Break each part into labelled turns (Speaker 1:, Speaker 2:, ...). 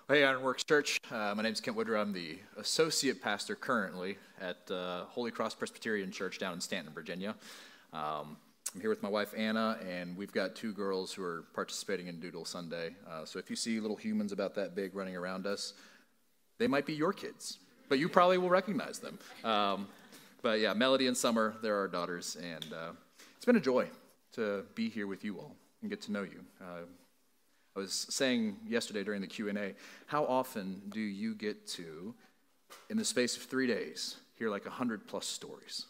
Speaker 1: Hey, Ironworks Church. My name is Kent Woodrow. I'm the associate pastor currently at Holy Cross Presbyterian Church down in Stanton, Virginia. I'm here with my wife, Anna, and we've got two girls who are participating in Doodle Sunday. So if you see little humans about that big running around us, they might be your kids, but you probably will recognize them. But yeah, Melody and Summer, they're our daughters, and it's been a joy to be here with you all and get to know you. I was saying yesterday during the Q&A, how often do you get to, in the space of 3 days, hear like 100 plus stories?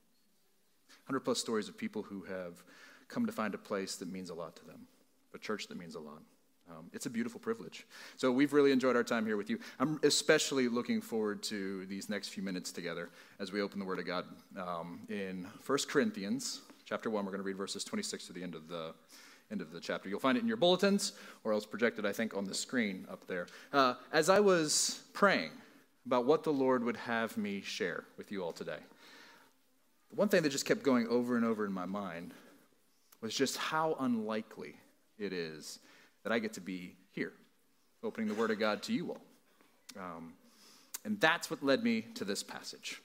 Speaker 1: 100 plus stories of people who have come to find a place that means a lot to them, a church that means a lot. It's a beautiful privilege. So we've really enjoyed our time here with you. I'm especially looking forward to these next few minutes together as we open the Word of God. In 1 Corinthians chapter 1, we're going to read verses 26 to the end of the chapter. You'll find it in your bulletins, or else projected, I think, on the screen up there. As I was praying about what the Lord would have me share with you all today, the one thing that just kept going over and over in my mind was just how unlikely it is that I get to be here, opening the Word of God to you all. And that's what led me to this passage.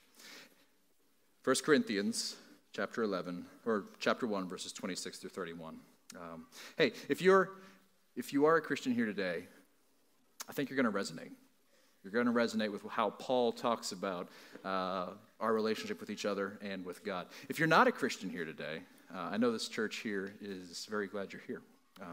Speaker 1: 1 Corinthians chapter 1, verses 26 through 31. Hey, if you are a Christian here today, I think you're going to resonate. You're going to resonate with how Paul talks about our relationship with each other and with God. If you're not a Christian here today, I know this church here is very glad you're here.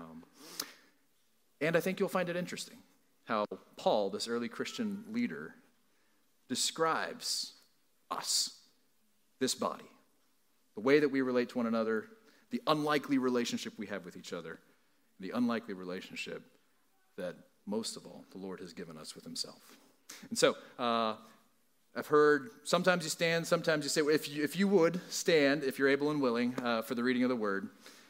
Speaker 1: And I think you'll find it interesting how Paul, this early Christian leader, describes us, this body, the way that we relate to one another, the unlikely relationship we have with each other, the unlikely relationship that most of all the Lord has given us with himself. And so I've heard sometimes you stand, sometimes you say, well, if you would stand, if you're able and willing, for the reading of the word.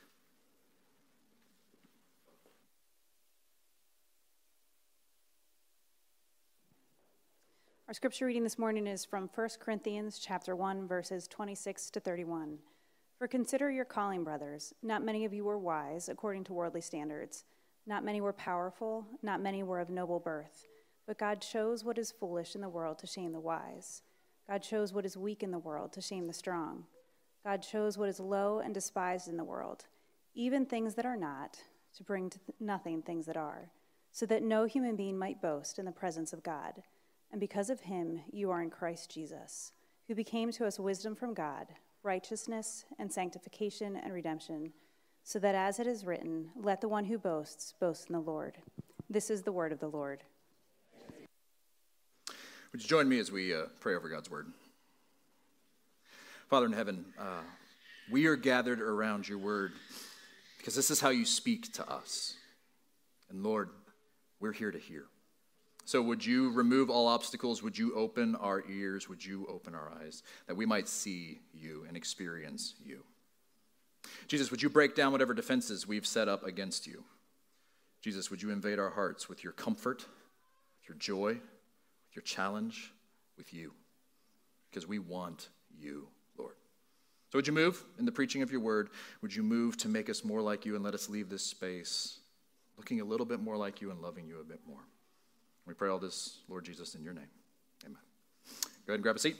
Speaker 2: Our scripture reading this morning is from 1 Corinthians chapter 1, verses 26 to 31. For consider your calling, brothers. Not many of you were wise according to worldly standards. Not many were powerful. Not many were of noble birth. But God chose what is foolish in the world to shame the wise. God chose what is weak in the world to shame the strong. God chose what is low and despised in the world, even things that are not, to bring to nothing things that are, so that no human being might boast in the presence of God. And because of him, you are in Christ Jesus, who became to us wisdom from God, righteousness and sanctification and redemption, so that as it is written, let the one who boasts boast in the Lord. This is the word of the Lord.
Speaker 1: Would you join me as we pray over God's word? Father in heaven, we are gathered around your word because this is how you speak to us. And Lord, we're here to hear. So would you remove all obstacles? Would you open our ears? Would you open our eyes that we might see you and experience you? Jesus, would you break down whatever defenses we've set up against you? Jesus, would you invade our hearts with your comfort, with your joy, with your challenge, with you? Because we want you, Lord. So would you move in the preaching of your word? Would you move to make us more like you and let us leave this space looking a little bit more like you and loving you a bit more? We pray all this, Lord Jesus, in your name. Amen. Go ahead and grab a seat.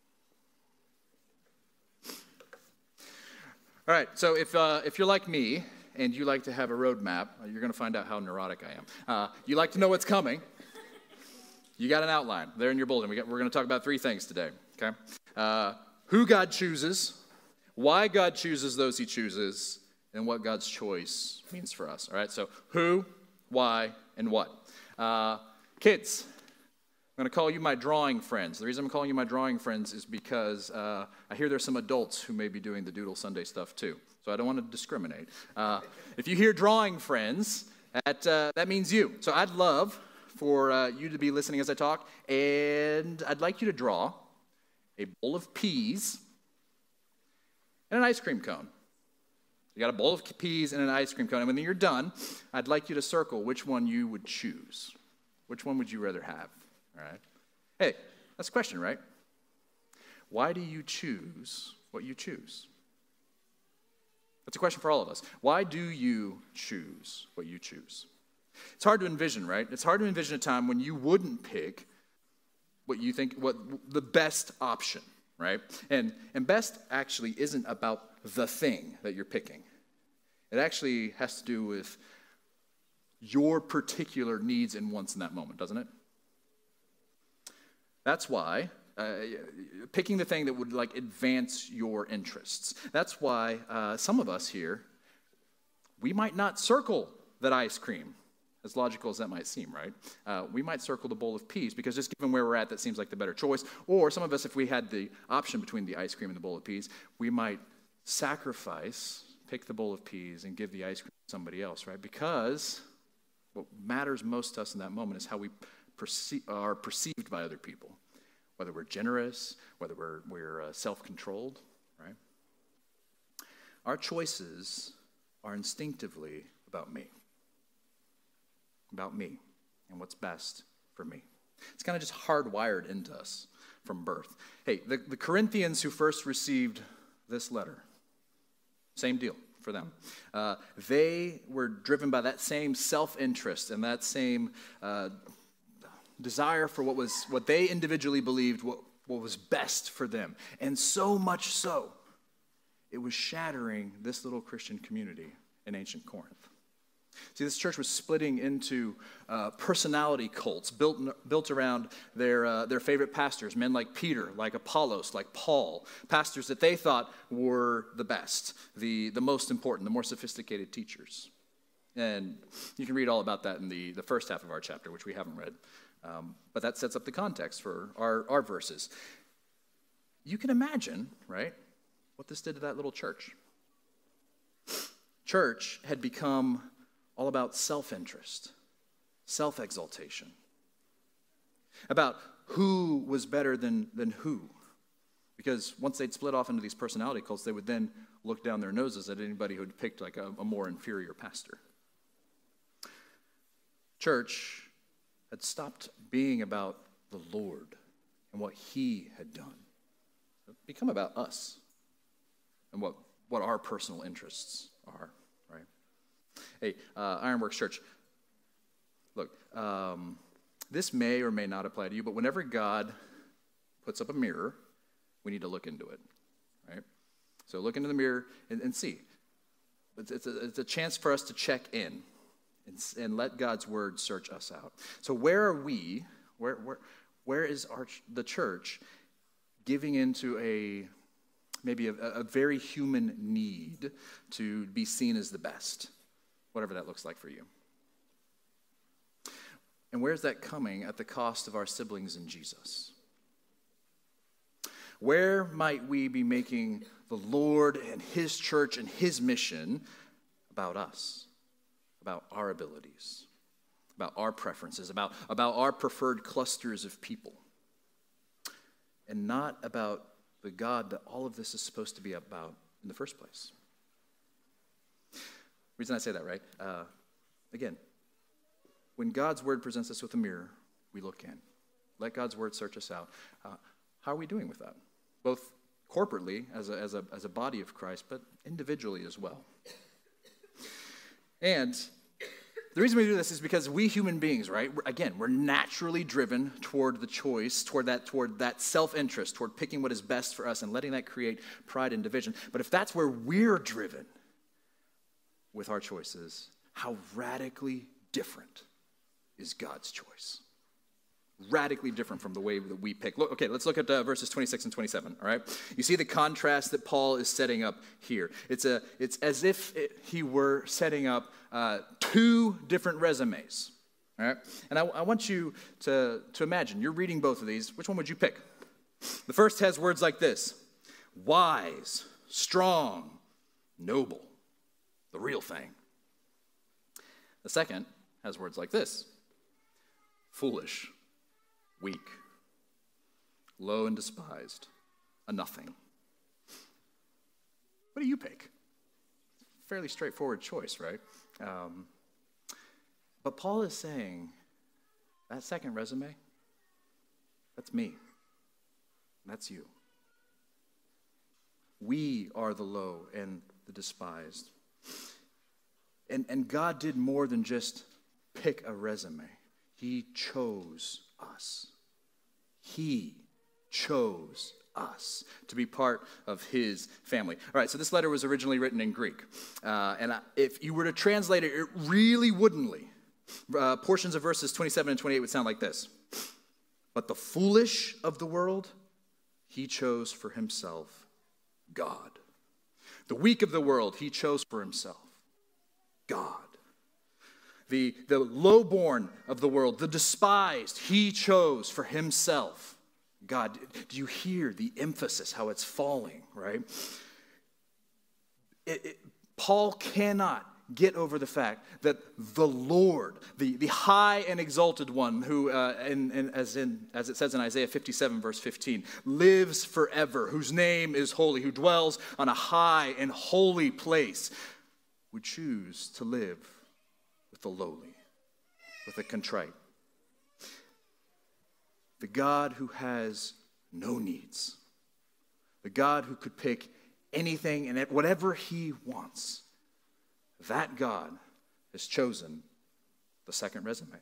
Speaker 1: All right, so if you're like me and you like to have a roadmap, you're going to find out how neurotic I am. You like to know what's coming. You got an outline there in your bulletin. We're going to talk about three things today, okay? Who God chooses, why God chooses those he chooses, and what God's choice means for us. All right, so who, why, and what. Kids, I'm going to call you my drawing friends. The reason I'm calling you my drawing friends is because I hear there's some adults who may be doing the Doodle Sunday stuff too. So I don't want to discriminate. If you hear drawing friends, that means you. So I'd love for you to be listening as I talk, and I'd like you to draw a bowl of peas and an ice cream cone. You got a bowl of peas and an ice cream cone, and when you're done, I'd like you to circle which one you would choose. Which one would you rather have? All right. Hey, that's a question, right? Why do you choose what you choose? That's a question for all of us. Why do you choose what you choose? It's hard to envision, right? It's hard to envision a time when you wouldn't pick what you think, what the best option, right? And best actually isn't about the thing that you're picking. It actually has to do with your particular needs and wants in that moment, doesn't it? That's why picking the thing that would like advance your interests. That's why some of us here, we might not circle that ice cream, as logical as that might seem, right? We might circle the bowl of peas because just given where we're at, that seems like the better choice. Or some of us, if we had the option between the ice cream and the bowl of peas, we might sacrifice, pick the bowl of peas and give the ice cream to somebody else, right? Because what matters most to us in that moment is how we are perceived by other people, whether we're generous, whether we're self-controlled, right? Our choices are instinctively about me and what's best for me. It's kind of just hardwired into us from birth. Hey, the Corinthians who first received this letter, same deal for them. They were driven by that same self-interest and that same desire for what they individually believed what was best for them. And so much so, it was shattering this little Christian community in ancient Corinth. See, this church was splitting into personality cults built around their favorite pastors, men like Peter, like Apollos, like Paul, pastors that they thought were the best, the most important, the more sophisticated teachers. And you can read all about that in the first half of our chapter, which we haven't read. But that sets up the context for our verses. You can imagine, right, what this did to that little church. Church had become all about self-interest, self-exaltation, about who was better than who. Because once they'd split off into these personality cults, they would then look down their noses at anybody who had picked like a more inferior pastor. Church had stopped being about the Lord and what he had done. It had become about us and what our personal interests are, right? Hey, Ironworks Church, look, this may or may not apply to you, but whenever God puts up a mirror, we need to look into it, right? So look into the mirror and see. It's a chance for us to check in and let God's word search us out. So where are we, where is the church giving into maybe a very human need to be seen as the best, whatever that looks like for you? And where's that coming at the cost of our siblings in Jesus? Where might we be making the Lord and his church and his mission about us, about our abilities, about our preferences, about our preferred clusters of people, and not about the God that all of this is supposed to be about in the first place? The reason I say that, right? Again, when God's word presents us with a mirror, we look in. Let God's word search us out. How are we doing with that? Both corporately as a body of Christ, but individually as well. And the reason we do this is because we human beings, right? We're naturally driven toward the choice, toward that self-interest, toward picking what is best for us and letting that create pride and division. But if that's where we're driven with our choices, how radically different is God's choice? Radically different from the way that we pick. Look, okay, let's look at verses 26 and 27, all right? You see the contrast that Paul is setting up here. It's as if he were setting up two different resumes, all right? And I want you to imagine, you're reading both of these. Which one would you pick? The first has words like this: wise, strong, noble, the real thing. The second has words like this: foolish, weak, low and despised, a nothing. What do you pick? Fairly straightforward choice, right? But Paul is saying, that second resume, that's me. That's you. We are the low and the despised. And God did more than just pick a resume. He chose us. He chose us to be part of his family. All right, so this letter was originally written in Greek. If you were to translate it really woodenly, portions of verses 27 and 28 would sound like this. But the foolish of the world, he chose for himself God. The weak of the world, he chose for himself God. The lowborn of the world, the despised, he chose for himself God. Do you hear the emphasis, how it's falling, right? Paul cannot get over the fact that the Lord, the high and exalted one who, as it says in Isaiah 57, verse 15, lives forever, whose name is holy, who dwells on a high and holy place, would choose to live with the lowly, with the contrite. The God who has no needs, the God who could pick anything and whatever he wants, that God has chosen the second resume.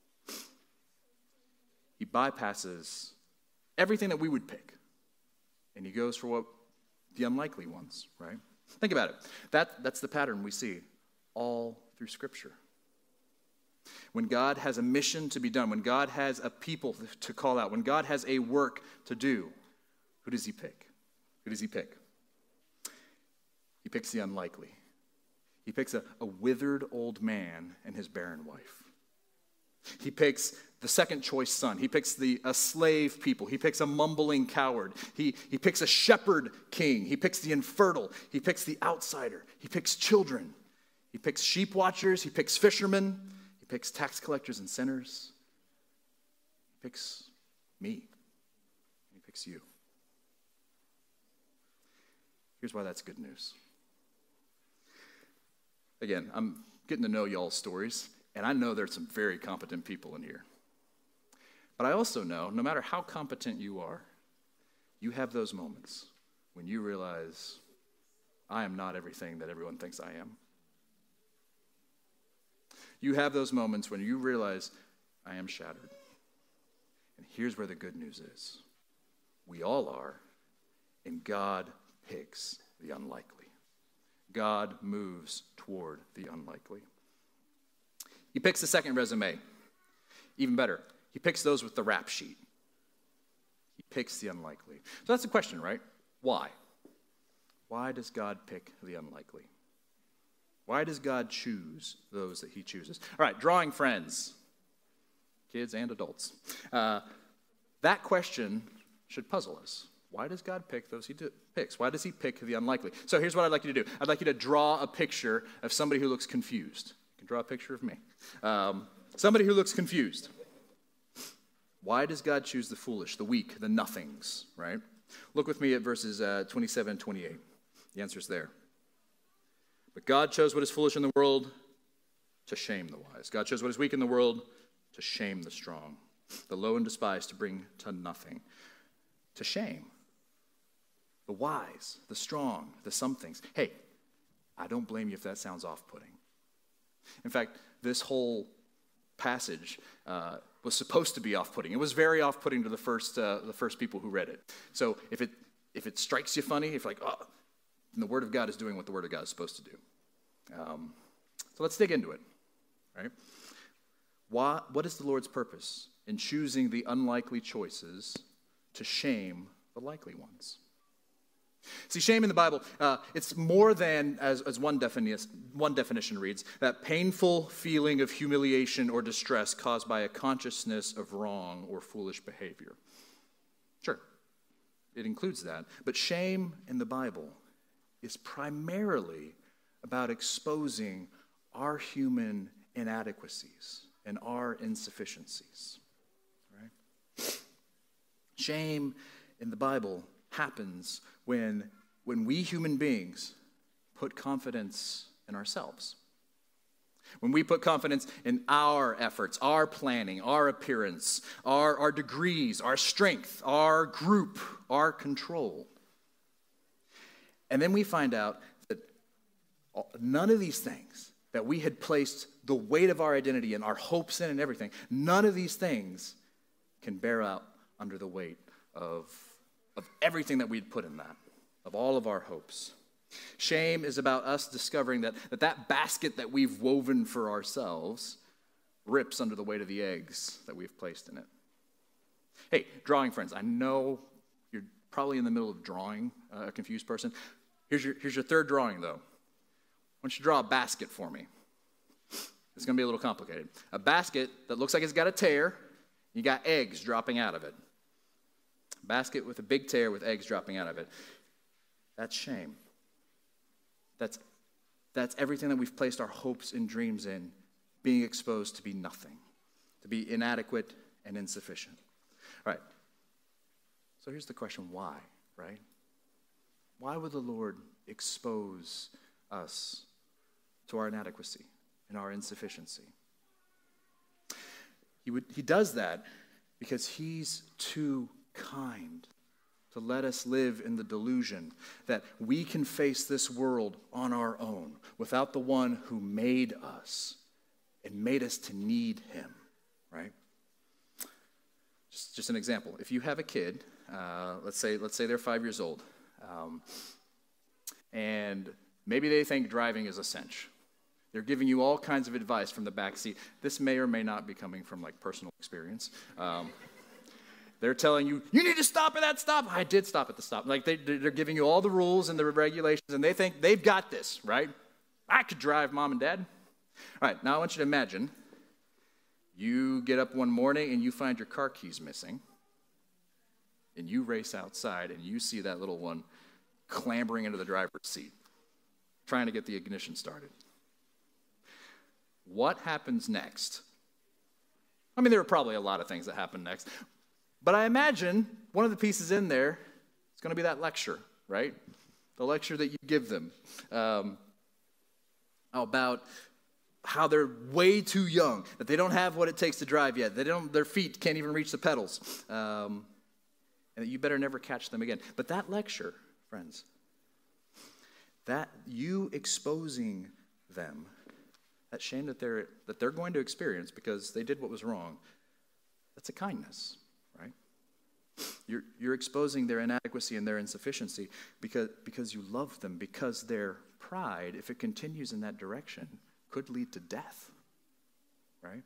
Speaker 1: He bypasses everything that we would pick, and he goes for what the unlikely ones, right? Think about it. That's the pattern we see all through Scripture. When God has a mission to be done, when God has a people to call out, when God has a work to do, who does he pick? Who does he pick? He picks the unlikely. He picks a withered old man and his barren wife. He picks the second choice son. He picks a slave people. He picks a mumbling coward. He picks a shepherd king. He picks the infertile. He picks the outsider. He picks children. He picks sheep watchers. He picks fishermen. He picks tax collectors and sinners. He picks me. He picks you. Here's why that's good news. Again, I'm getting to know y'all's stories, and I know there's some very competent people in here. But I also know, no matter how competent you are, you have those moments when you realize, I am not everything that everyone thinks I am. You have those moments when you realize, I am shattered. And here's where the good news is. We all are, and God picks the unlikely. God moves toward the unlikely. He picks the second resume. Even better, he picks those with the rap sheet. He picks the unlikely. So that's the question, right? Why? Why does God pick the unlikely? Why does God choose those that he chooses? All right, drawing friends, kids and adults. That question should puzzle us. Why does God pick those he picks? Why does he pick the unlikely? So here's what I'd like you to do. I'd like you to draw a picture of somebody who looks confused. You can draw a picture of me. Somebody who looks confused. Why does God choose the foolish, the weak, the nothings, right? Look with me at verses 27 and 28. The answer's there. But God chose what is foolish in the world to shame the wise. God chose what is weak in the world to shame the strong, the low and despised to bring to nothing, to shame the wise, the strong, the somethings. Hey, I don't blame you if that sounds off-putting. In fact, this whole passage was supposed to be off-putting. It was very off-putting to the first people who read it. So if it strikes you funny, if you're like, oh, then the Word of God is doing what the Word of God is supposed to do. So let's dig into it. Right? What is the Lord's purpose in choosing the unlikely choices to shame the likely ones? See, shame in the Bible, it's more than, as one definition reads, that painful feeling of humiliation or distress caused by a consciousness of wrong or foolish behavior. Sure, it includes that. But shame in the Bible is primarily about exposing our human inadequacies and our insufficiencies. Right? Shame in the Bible happens when we human beings put confidence in ourselves. When we put confidence in our efforts, our planning, our appearance, our degrees, our strength, our group, our control. And then we find out that none of these things that we had placed the weight of our identity and our hopes in and everything, none of these things can bear out under the weight of everything that we'd put in that, of all of our hopes. Shame is about us discovering that basket that we've woven for ourselves rips under the weight of the eggs that we've placed in it. Hey, drawing friends, I know you're probably in the middle of drawing, a confused person. Here's your third drawing, though. Why don't you draw a basket for me? It's going to be a little complicated. A basket that looks like it's got a tear. You got eggs dropping out of it. A basket with a big tear with eggs dropping out of it. That's shame. That's everything that we've placed our hopes and dreams in, being exposed to be nothing, to be inadequate and insufficient. All right. So here's the question, why, right? Why would the Lord expose us to our inadequacy and our insufficiency? He does that because he's too kind to let us live in the delusion that we can face this world on our own without the one who made us and made us to need him, right? Just an example. If you have a kid, let's say they're 5 years old, and maybe they think driving is a cinch. They're giving you all kinds of advice from the back seat. This may or may not be coming from like personal experience. They're telling you, you need to stop at that stop. I did stop at the stop. Like they're giving you all the rules and the regulations, and they think they've got this, right? I could drive, Mom and Dad. All right, now I want you to imagine you get up one morning and you find your car keys missing, and you race outside and you see that little one clambering into the driver's seat, trying to get the ignition started. What happens next? I mean, there are probably a lot of things that happen next. But I imagine one of the pieces in there is going to be that lecture, right? The lecture that you give them about how they're way too young, that they don't have what it takes to drive yet. Their feet can't even reach the pedals, and that you better never catch them again. But that lecture, friends, that you exposing them, that shame that they're going to experience because they did what was wrong, that's a kindness. Right? You're exposing their inadequacy and their insufficiency because you love them, because their pride, if it continues in that direction, could lead to death. Right?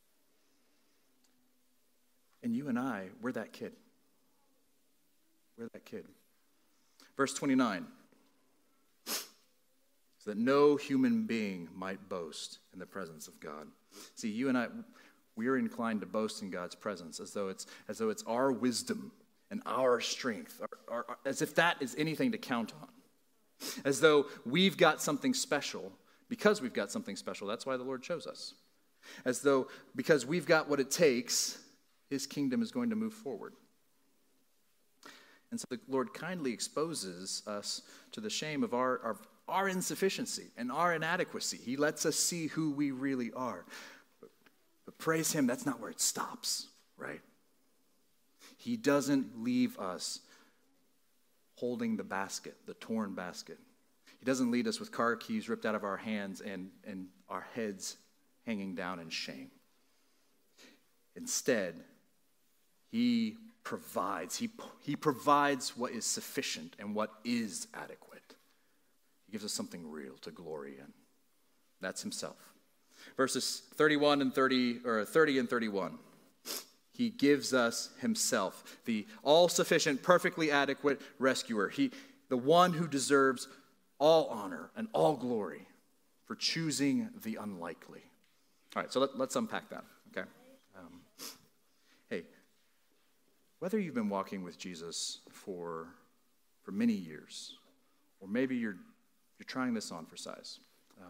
Speaker 1: And you and I, we're that kid. We're that kid. Verse 29. So that no human being might boast in the presence of God. See, you and I, we are inclined to boast in God's presence as though it's our wisdom and our strength, as if that is anything to count on. As though we've got something special. Because we've got something special, that's why the Lord chose us. As though because we've got what it takes, his kingdom is going to move forward. And so the Lord kindly exposes us to the shame of our insufficiency and our inadequacy. He lets us see who we really are. But praise him, that's not where it stops, right? He doesn't leave us holding the basket, the torn basket. He doesn't lead us with car keys ripped out of our hands and our heads hanging down in shame. Instead, he provides. He provides what is sufficient and what is adequate. He gives us something real to glory in. That's himself. Verses 30 and 31. He gives us himself, the all-sufficient, perfectly adequate rescuer. The one who deserves all honor and all glory for choosing the unlikely. All right, so let's unpack that, okay? Hey, whether you've been walking with Jesus for many years, or maybe you're trying this on for size,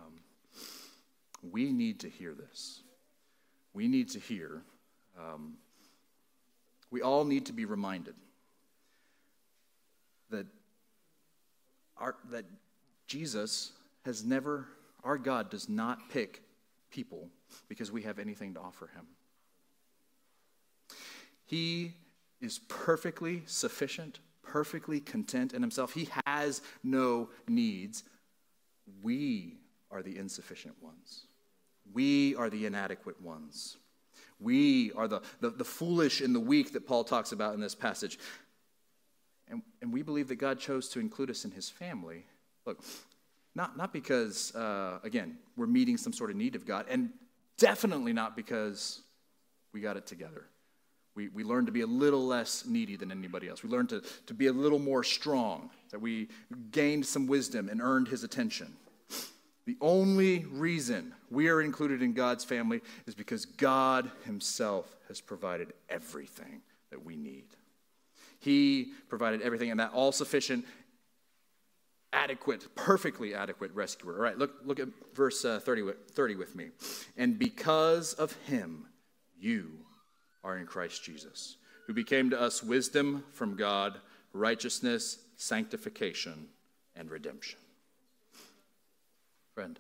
Speaker 1: we need to hear this. We need to hear, we all need to be reminded that Jesus has never, our God does not pick people because we have anything to offer him. He is perfectly sufficient, perfectly content in himself. He has no needs. We are the insufficient ones. We are the inadequate ones. We are the foolish and the weak that Paul talks about in this passage. And we believe that God chose to include us in his family. Look, not because, again, we're meeting some sort of need of God, and definitely not because we got it together. We learned to be a little less needy than anybody else. We learned to be a little more strong, that we gained some wisdom and earned his attention. The only reason we are included in God's family is because God himself has provided everything that we need. He provided everything, and that all-sufficient, adequate, perfectly adequate rescuer. All right, look at verse 30 with me. And because of him, you are in Christ Jesus, who became to us wisdom from God, righteousness, sanctification, and redemption. Friend,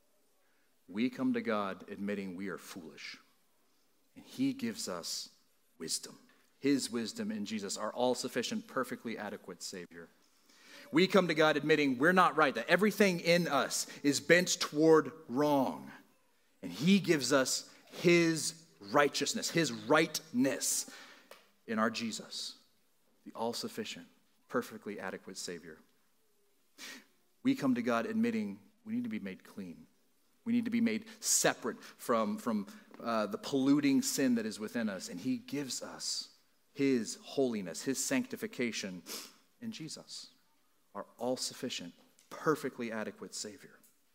Speaker 1: we come to God admitting we are foolish, and he gives us wisdom. His wisdom in Jesus, our all-sufficient, perfectly adequate Savior. We come to God admitting we're not right, that everything in us is bent toward wrong, and he gives us his righteousness, his rightness in our Jesus, the all-sufficient, perfectly adequate Savior. We come to God admitting we need to be made clean. We need to be made separate from the polluting sin that is within us, and he gives us his holiness, his sanctification in Jesus, our all-sufficient, perfectly adequate Savior.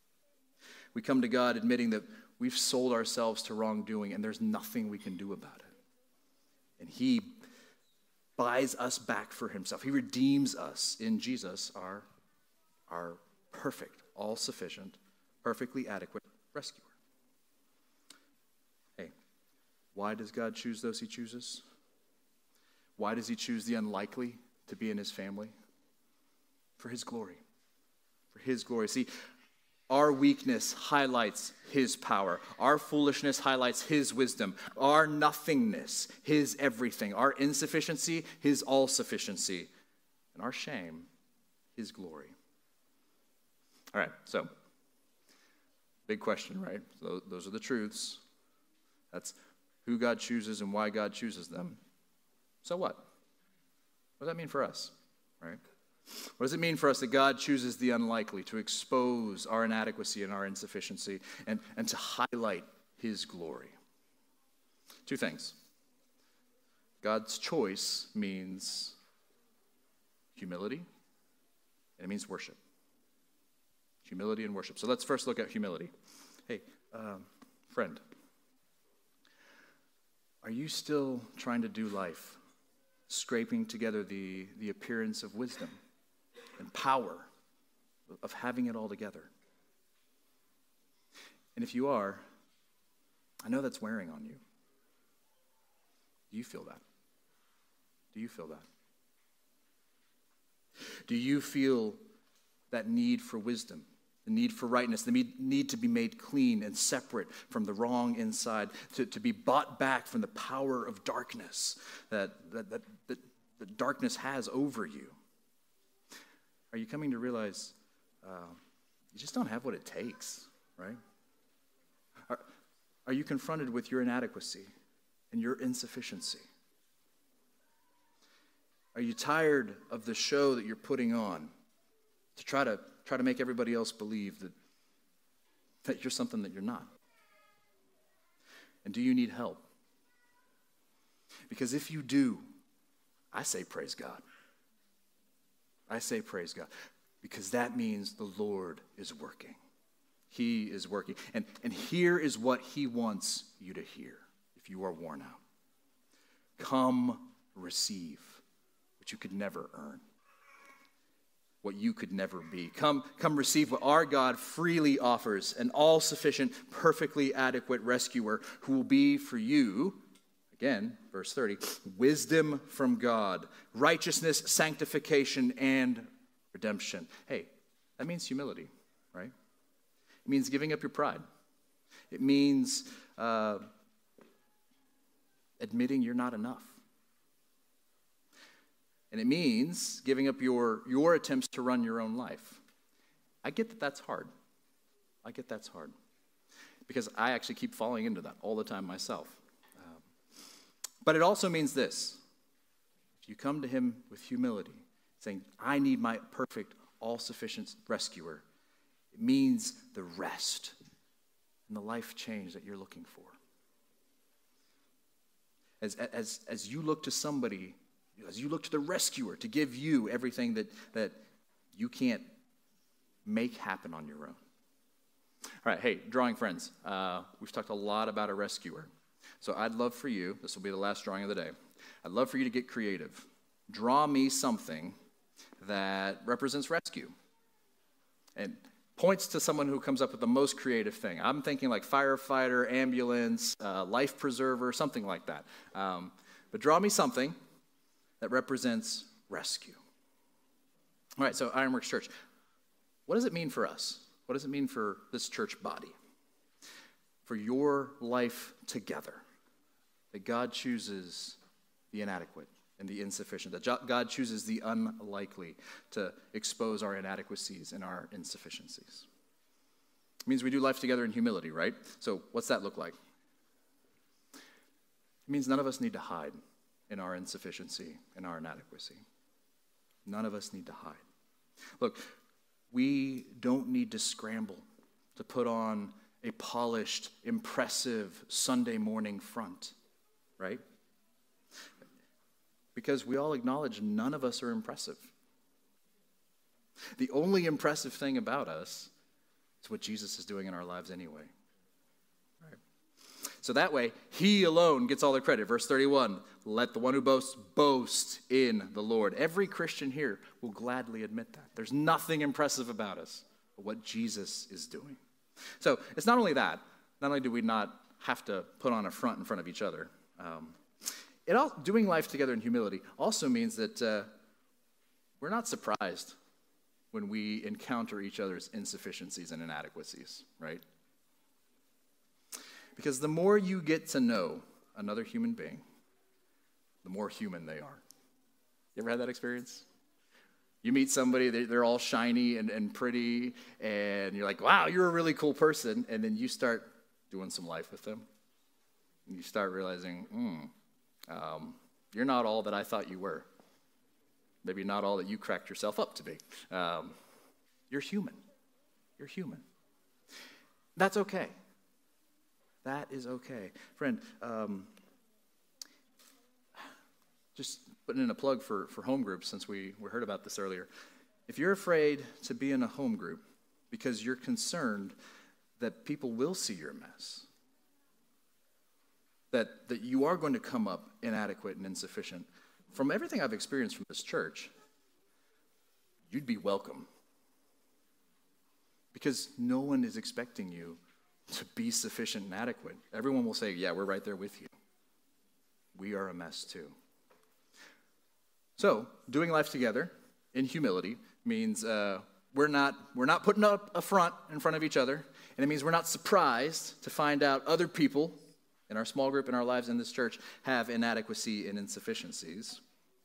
Speaker 1: We come to God admitting that we've sold ourselves to wrongdoing and there's nothing we can do about it. And he buys us back for himself. He redeems us in Jesus, our perfect, all-sufficient, perfectly adequate rescuer. Hey, why does God choose those he chooses? Why does he choose the unlikely to be in his family? For his glory. For his glory. See, our weakness highlights his power. Our foolishness highlights his wisdom. Our nothingness, his everything. Our insufficiency, his all-sufficiency. And our shame, his glory. All right, so, big question, right? So those are the truths. That's who God chooses and why God chooses them. So what? What does that mean for us, right? What does it mean for us that God chooses the unlikely to expose our inadequacy and our insufficiency and to highlight his glory? Two things. God's choice means humility, and it means worship. Humility and worship. So let's first look at humility. Hey, friend, are you still trying to do life, scraping together the appearance of wisdom and power of having it all together? And if you are, I know that's wearing on you. Do you feel that? Do you feel that? Do you feel that need for wisdom, the need for rightness, the need to be made clean and separate from the wrong inside, to be bought back from the power of darkness that darkness has over you? Are you coming to realize you just don't have what it takes, right? Are you confronted with your inadequacy and your insufficiency? Are you tired of the show that you're putting on to try to make everybody else believe that you're something that you're not? And do you need help? Because if you do, I say praise God. I say praise God, because that means the Lord is working. He is working. And here is what he wants you to hear if you are worn out. Come receive what you could never earn, what you could never be. Come receive what our God freely offers, an all-sufficient, perfectly adequate rescuer who will be for you, again, verse 30, wisdom from God, righteousness, sanctification, and redemption. Hey, that means humility, right? It means giving up your pride. It means admitting you're not enough. And it means giving up your attempts to run your own life. I get that that's hard. I get that's hard because I actually keep falling into that all the time myself. But it also means this. If you come to him with humility, saying, I need my perfect, all-sufficient rescuer, it means the rest and the life change that you're looking for. As you look to somebody, as you look to the rescuer to give you everything that you can't make happen on your own. All right, hey, drawing friends, we've talked a lot about a rescuer. So I'd love for you, this will be the last drawing of the day, I'd love for you to get creative. Draw me something that represents rescue and points to someone who comes up with the most creative thing. I'm thinking like firefighter, ambulance, life preserver, something like that. But draw me something that represents rescue. All right, so Ironworks Church, what does it mean for us? What does it mean for this church body? For your life together, that God chooses the inadequate and the insufficient, that God chooses the unlikely to expose our inadequacies and our insufficiencies. It means we do life together in humility, right? So what's that look like? It means none of us need to hide in our insufficiency and our inadequacy. None of us need to hide. Look, we don't need to scramble to put on a polished, impressive Sunday morning front, right? Because we all acknowledge none of us are impressive. The only impressive thing about us is what Jesus is doing in our lives anyway. Right? So that way, he alone gets all the credit. Verse 31, let the one who boasts boast in the Lord. Every Christian here will gladly admit that. There's nothing impressive about us but what Jesus is doing. So it's not only that, not only do we not have to put on a front in front of each other, doing life together in humility also means that we're not surprised when we encounter each other's insufficiencies and inadequacies, right? Because the more you get to know another human being, the more human they are. You ever had that experience? You meet somebody, they're all shiny and pretty, and you're like, wow, you're a really cool person. And then you start doing some life with them. And you start realizing, you're not all that I thought you were. Maybe not all that you cracked yourself up to be. You're human. You're human. That's okay. That is okay. Friend, just putting in a plug for home groups, since we heard about this earlier. If you're afraid to be in a home group because you're concerned that people will see your mess, that you are going to come up inadequate and insufficient, from everything I've experienced from this church, you'd be welcome. Because no one is expecting you to be sufficient and adequate. Everyone will say, yeah, we're right there with you. We are a mess too. So, doing life together in humility means we're not putting up a front in front of each other, and it means we're not surprised to find out other people in our small group, in our lives in this church, have inadequacy and insufficiencies.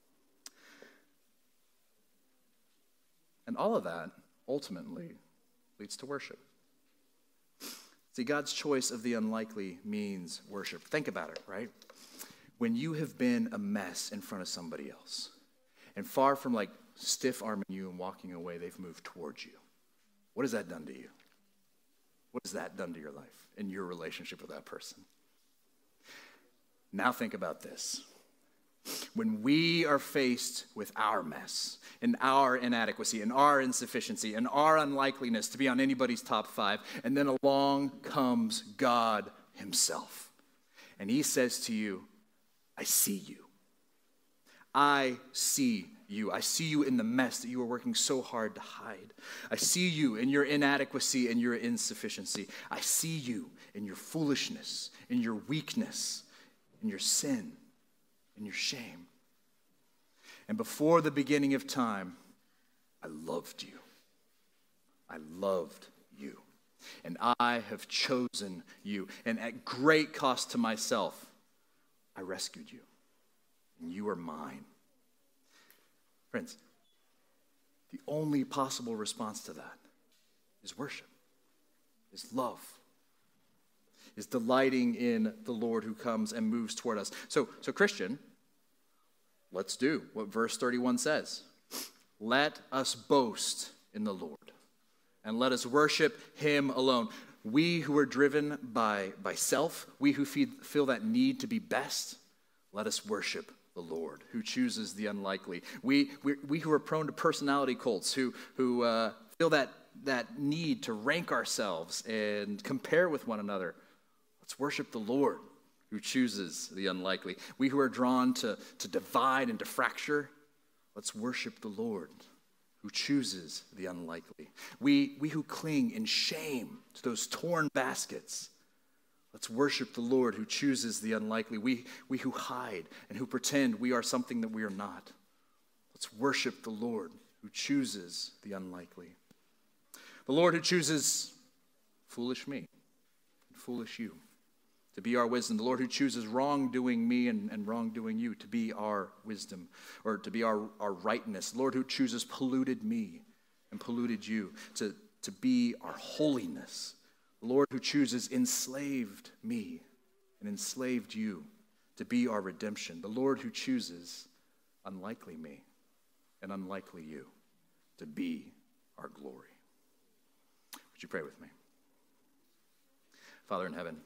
Speaker 1: And all of that, ultimately, leads to worship. See, God's choice of the unlikely means worship. Think about it, right? When you have been a mess in front of somebody else, and far from like stiff-arming you and walking away, they've moved towards you. What has that done to you? What has that done to your life and your relationship with that person? Now think about this. When we are faced with our mess and our inadequacy and our insufficiency and our unlikeliness to be on anybody's top 5, and then along comes God himself. And he says to you, I see you. I see you. I see you in the mess that you are working so hard to hide. I see you in your inadequacy and your insufficiency. I see you in your foolishness, in your weakness, in your sin, in your shame. And before the beginning of time, I loved you. I loved you. And I have chosen you. And at great cost to myself, I rescued you. And you are mine. Friends, the only possible response to that is worship. is love, is delighting in the Lord who comes and moves toward us. So Christian, let's do what verse 31 says. Let us boast in the Lord, and let us worship him alone. We who are driven by self, we who feel that need to be best, let us worship the Lord who chooses the unlikely. We who are prone to personality cults, who feel that need to rank ourselves and compare with one another, let's worship the Lord who chooses the unlikely. We who are drawn to divide and to fracture, let's worship the Lord who chooses the unlikely. We who cling in shame to those torn baskets, let's worship the Lord who chooses the unlikely. We who hide and who pretend we are something that we are not, let's worship the Lord who chooses the unlikely. The Lord who chooses foolish me and foolish you to be our wisdom. The Lord who chooses wrongdoing me and wrongdoing you to be our wisdom, or to be our rightness. The Lord who chooses polluted me and polluted you to be our holiness. The Lord who chooses enslaved me and enslaved you to be our redemption. The Lord who chooses unlikely me and unlikely you to be our glory. Would you pray with me? Father in heaven,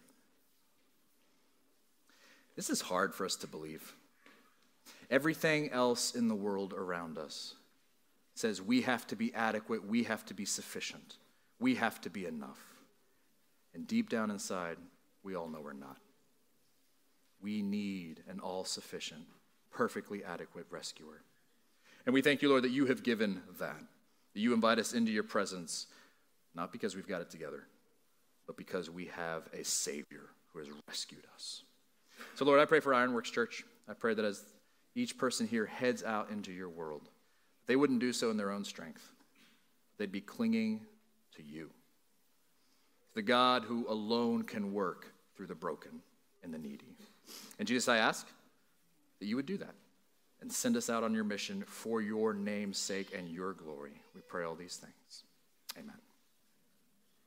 Speaker 1: this is hard for us to believe. Everything else in the world around us says we have to be adequate, we have to be sufficient, we have to be enough. And deep down inside, we all know we're not. We need an all-sufficient, perfectly adequate rescuer. And we thank you, Lord, that you have given that you invite us into your presence, not because we've got it together, but because we have a Savior who has rescued us. So, Lord, I pray for Ironworks Church. I pray that as each person here heads out into your world, they wouldn't do so in their own strength. They'd be clinging to you, the God who alone can work through the broken and the needy. And Jesus, I ask that you would do that and send us out on your mission for your name's sake and your glory. We pray all these things. Amen.